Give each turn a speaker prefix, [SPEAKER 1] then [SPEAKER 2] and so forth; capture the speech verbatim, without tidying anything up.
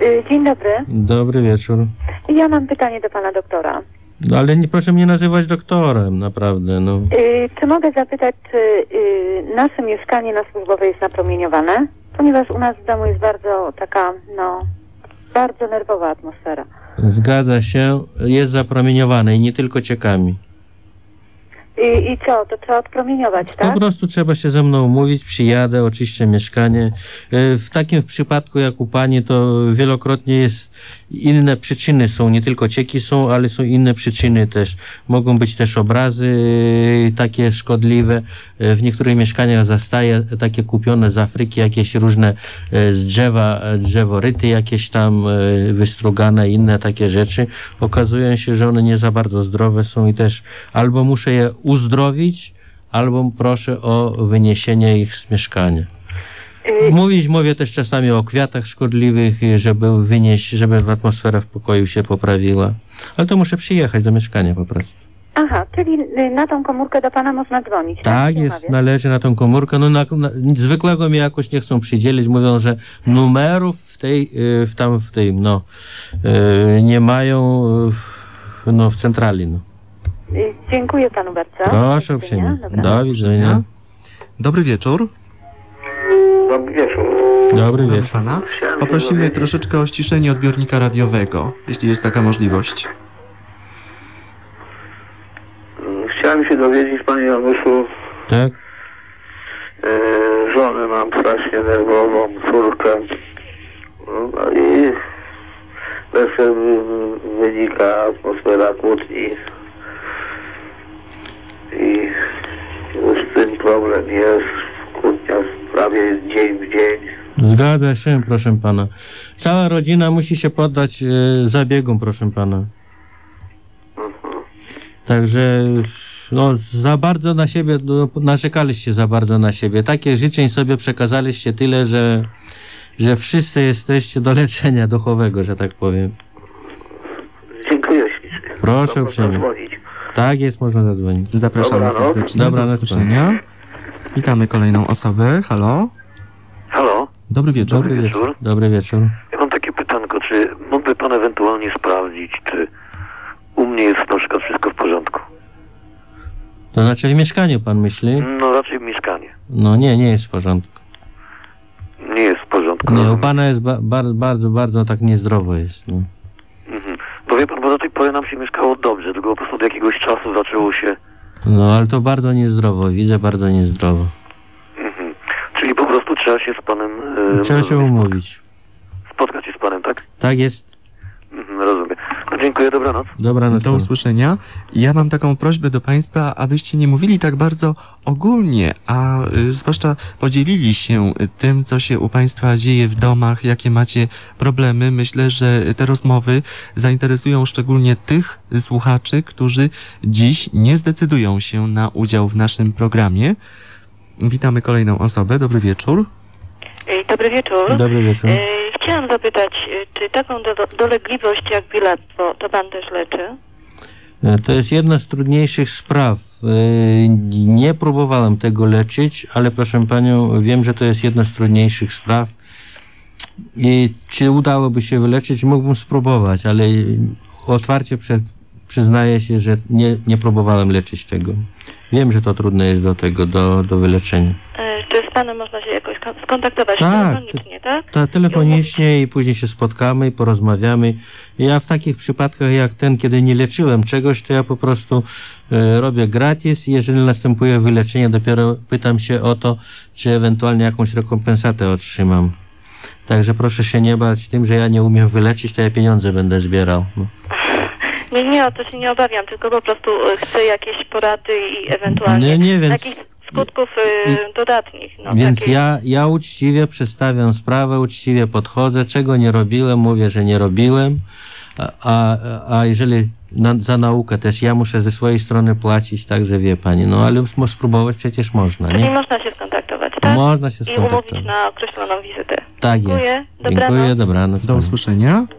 [SPEAKER 1] Dzień dobry.
[SPEAKER 2] Dobry wieczór.
[SPEAKER 1] Ja mam pytanie do pana doktora.
[SPEAKER 2] No, ale nie, proszę mnie nazywać doktorem, naprawdę, no.
[SPEAKER 1] Yy, czy mogę zapytać, czy yy, nasze mieszkanie na służbowe jest napromieniowane? Ponieważ u nas w domu jest bardzo taka, no, bardzo nerwowa atmosfera.
[SPEAKER 2] Zgadza się, jest zapromieniowane i nie tylko ciekami.
[SPEAKER 1] I, I co, to trzeba odpromieniować, tak?
[SPEAKER 2] Po prostu trzeba się ze mną umówić, przyjadę, oczyszczę mieszkanie. W takim przypadku jak u pani to wielokrotnie jest, inne przyczyny są, nie tylko cieki są, ale są inne przyczyny też. Mogą być też obrazy takie szkodliwe. W niektórych mieszkaniach zastaje takie kupione z Afryki, jakieś różne z drzewa, drzeworyty jakieś tam wystrugane, inne takie rzeczy. Okazują się, że one nie za bardzo zdrowe są i też albo muszę je uzdrowić, albo proszę o wyniesienie ich z mieszkania. Mówić, mówię też czasami o kwiatach szkodliwych, żeby wynieść, żeby atmosfera w pokoju się poprawiła. Ale to muszę przyjechać do mieszkania po prostu.
[SPEAKER 1] Aha, czyli na tą komórkę do pana można dzwonić, tak?
[SPEAKER 2] Tak, jest, należy na tą komórkę. No na, na, zwykłego mi jakoś nie chcą przydzielić. Mówią, że numerów w tej, w tam w tej, no, nie mają w, no, w centrali, no.
[SPEAKER 1] Dziękuję panu bardzo.
[SPEAKER 2] Proszę uprzejmie. Do widzenia.
[SPEAKER 3] Dobry wieczór.
[SPEAKER 4] Dobry wieczór.
[SPEAKER 2] Dobry wieczór.
[SPEAKER 3] Pana. Poprosimy troszeczkę o ściszenie odbiornika radiowego, jeśli jest taka możliwość.
[SPEAKER 4] Chciałem się dowiedzieć, panie Januszu,
[SPEAKER 2] Tak?
[SPEAKER 4] e, żonę mam strasznie nerwową, córkę, no i zawsze wynika atmosfera kłótni i już z tym problem jest, kłótnia prawie dzień w dzień.
[SPEAKER 2] Zgadza się, proszę pana. Cała rodzina musi się poddać e, zabiegom, proszę pana. Także no, za bardzo na siebie, no, narzekaliście za bardzo na siebie. Takie życzeń sobie przekazaliście tyle, że, że wszyscy jesteście do leczenia duchowego, że tak powiem.
[SPEAKER 4] Dziękuję ślicznie.
[SPEAKER 2] Proszę uprzejmie. Tak jest, można zadzwonić.
[SPEAKER 3] Zapraszamy
[SPEAKER 4] Dobranoc.
[SPEAKER 3] serdecznie
[SPEAKER 2] Dobranoc.
[SPEAKER 3] do usłyszenia. Witamy kolejną osobę. Halo?
[SPEAKER 5] Halo?
[SPEAKER 3] Dobry wieczór.
[SPEAKER 2] Dobry wieczór. Dobry wieczór.
[SPEAKER 5] Ja mam takie pytanko, czy mógłby pan ewentualnie sprawdzić, czy u mnie jest na przykład wszystko w porządku?
[SPEAKER 2] To znaczy w mieszkaniu pan myśli?
[SPEAKER 5] No raczej w mieszkaniu.
[SPEAKER 2] No nie, nie jest w porządku.
[SPEAKER 5] Nie jest w porządku.
[SPEAKER 2] Nie, u pana jest ba bardzo, bardzo, bardzo tak niezdrowo jest. No.
[SPEAKER 5] Mhm. Bo wie pan, bo do tej pory nam się mieszkało dobrze, tylko po prostu od jakiegoś czasu zaczęło się...
[SPEAKER 2] No ale to bardzo niezdrowo, widzę bardzo niezdrowo.
[SPEAKER 5] Mhm. Czyli po prostu trzeba się z panem... E,
[SPEAKER 2] Trzeba się umówić.
[SPEAKER 5] spotkać się z panem, tak?
[SPEAKER 2] Tak jest.
[SPEAKER 5] Mhm, rozumiem. No dziękuję, dobranoc.
[SPEAKER 2] Dobranoc.
[SPEAKER 3] Do usłyszenia. Ja mam taką prośbę do Państwa, abyście nie mówili tak bardzo ogólnie, a y, zwłaszcza podzielili się tym, co się u Państwa dzieje w domach, jakie macie problemy. Myślę, że te rozmowy zainteresują szczególnie tych słuchaczy, którzy dziś nie zdecydują się na udział w naszym programie. Witamy kolejną osobę. Dobry wieczór.
[SPEAKER 1] Dobry wieczór.
[SPEAKER 2] Dobry wieczór.
[SPEAKER 1] Chciałam zapytać, czy taką do, dolegliwość jak bielactwo to pan też leczy?
[SPEAKER 2] To jest jedna z trudniejszych spraw. Nie próbowałem tego leczyć, ale proszę panią, wiem, że to jest jedna z trudniejszych spraw. I czy udałoby się wyleczyć? Mógłbym spróbować, ale otwarcie prze, przyznaję się, że nie, nie próbowałem leczyć tego. Wiem, że to trudne jest do tego, do, do wyleczenia.
[SPEAKER 1] Czy z panem można się jakoś skontaktować
[SPEAKER 2] Tak,
[SPEAKER 1] telefonicznie, tak?
[SPEAKER 2] Ta, telefonicznie i później się spotkamy i porozmawiamy. Ja w takich przypadkach jak ten, kiedy nie leczyłem czegoś, to ja po prostu e, robię gratis i jeżeli następuje wyleczenie, dopiero pytam się o to, czy ewentualnie jakąś rekompensatę otrzymam. Także proszę się nie bać tym, że ja nie umiem wyleczyć, to ja pieniądze będę zbierał. No.
[SPEAKER 1] Nie, nie, o to się nie obawiam, tylko po prostu chcę jakieś porady i ewentualnie
[SPEAKER 2] Nie, nie, więc-
[SPEAKER 1] takich skutków y, dodatnich. No,
[SPEAKER 2] Więc
[SPEAKER 1] takiej-
[SPEAKER 2] ja, ja uczciwie przedstawiam sprawę, uczciwie podchodzę, czego nie robiłem, mówię, że nie robiłem, a, a, a jeżeli na, za naukę też ja muszę ze swojej strony płacić, także wie pani, no ale mo- spróbować przecież można,
[SPEAKER 1] Czyli
[SPEAKER 2] nie?
[SPEAKER 1] można się skontaktować, tak?
[SPEAKER 2] Można się
[SPEAKER 1] I umówić
[SPEAKER 2] skontaktować.
[SPEAKER 1] na określoną wizytę.
[SPEAKER 2] Tak
[SPEAKER 1] Dziękuję,
[SPEAKER 2] jest.
[SPEAKER 1] dobranoc.
[SPEAKER 2] Dziękuję, dobranoc.
[SPEAKER 3] Do usłyszenia.